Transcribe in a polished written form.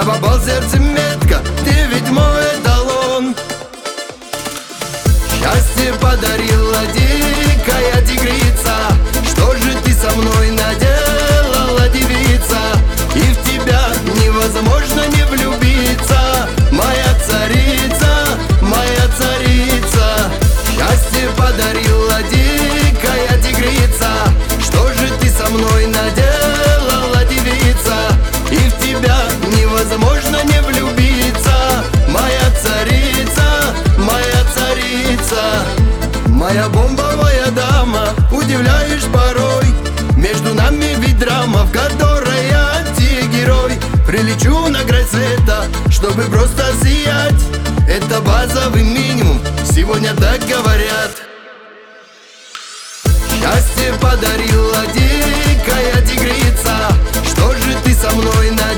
попал в сердце метко, ты ведь мой эталон. Счастье подарила дикая тигрица, что же ты со мной наделала, девица? И в тебя невозможно не влюбиться, моя царица, моя царица. Счастье подарила дикая тигрица, что же ты со мной наделала, девица? И в тебя невозможно не влюбиться, моя царица, моя царица. Моя бомбовая дама, удивляешь порой. Между нами ведь драма, в которой я антигерой. Прилечу на край света, чтобы просто сиять. Это базовый минимум, сегодня так говорят. Счастье подарила дикая тигрица, что же ты со мной наделала?